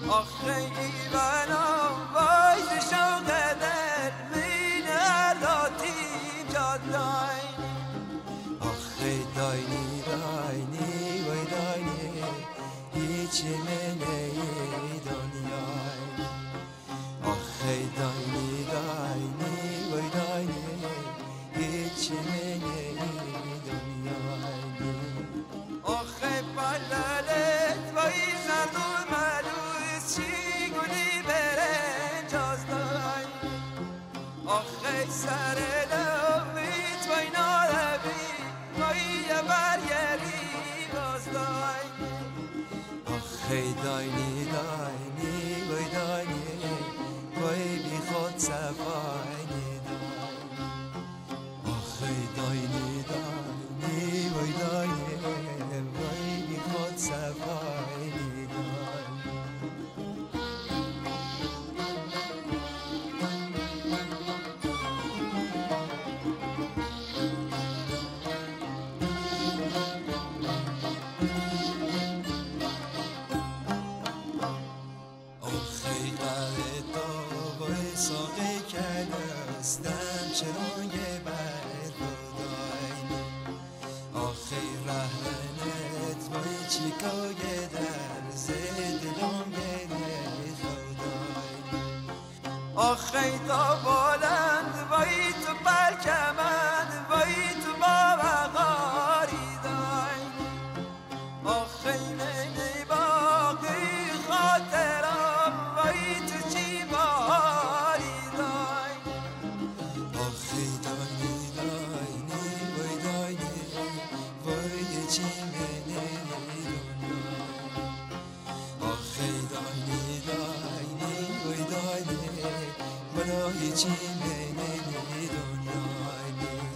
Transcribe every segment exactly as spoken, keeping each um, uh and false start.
آخه ایوانم وای ز شوق دل من ارداتیم جادای آخه داینی داینی وای داینی هیچ منه دنیای آخه داینی داینی وای داینی هیچ منه دنیای آخه بلالت وای زرد و ملوس چی گلی برنج آزدای آخه سر لویت وای ناربی وای برگری بازدای آخه داینی داینی وای داینی وای بی خود صفایی دای آخه داینی داینی وای داینی وای بی خود صفایی دای ساقه کنستم چرای بر خدای آخه رهنت وای چیکای در زدلم گره خدای آخه تا بلند وای تو پرکمند وای تو با وقاری دای آخه من باقی خاطرم وای تو چی باری دای آخه داینی داینی وای داینی وای چی منه دنیای آخه داینی داینی وای داینی وای چی منه دنیای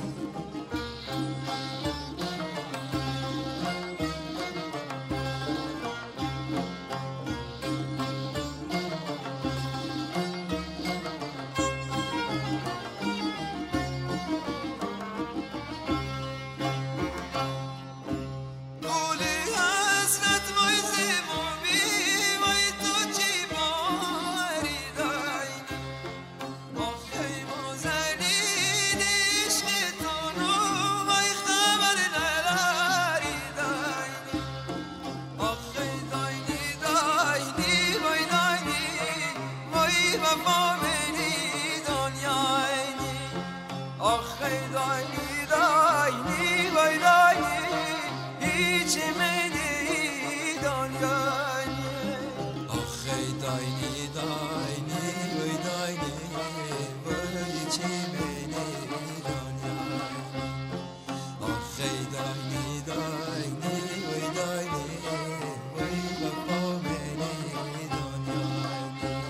آخه داینی داینی وای داینی هیچ منی دنیای آخه داینی داینی وای داینی وای چی منی دنیای آخه داینی داینی وای داینی وای وفا منی دنیای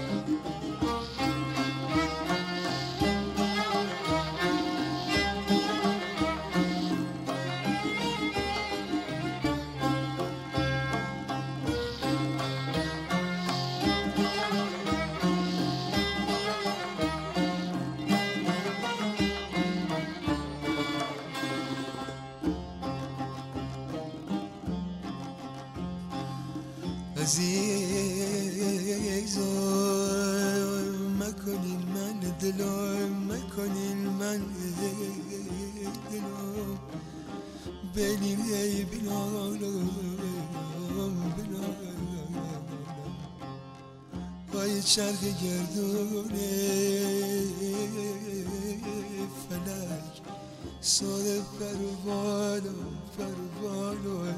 عزیز مکنین من دلم مکنین من دلم بلیم ای بلالم بلالم پای چرخ گردونه فلک سر پروانو پروانو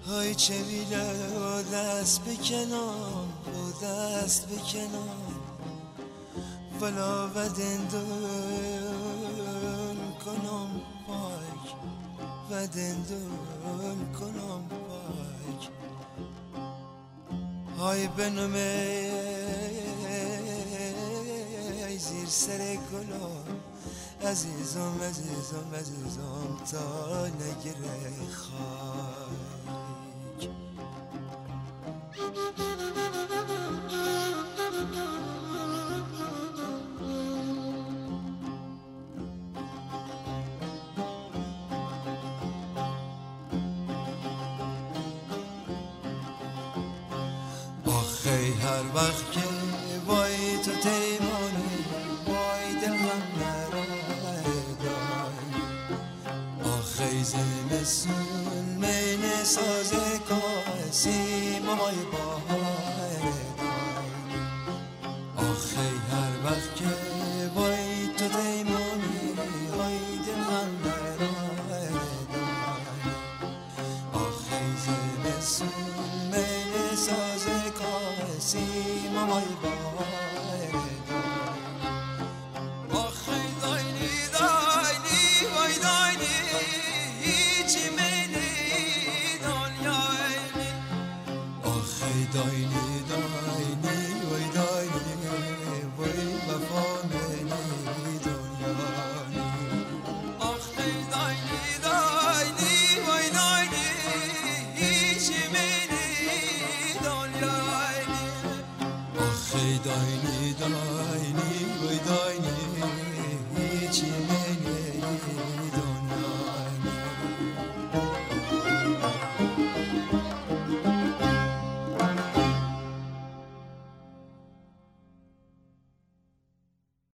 های چه بیله و دست بکنم و دست بکنم ولا و دندون کنم پاک و دندون کنم پاک های بنومه زیر سر گلم عزیزم عزیزم عزیزم تا نگره خاک آخی هر وقت که وای تو تیمانی وای دلم نردای آخی زمستون من سازه کاسی مامای باهای دای آخی هر وقت که وای تو تیمانی وای دلم نردای آخی زمستون من سازه کاسی مامای باهای آخی داینی داینی وای داینی هیچی منی دنیایی آخی داینی داینی وای داینی وای وفا منی دنیایی آخی داینی داینی وای داینی هیچی منی دنیایی آخی داینی داینی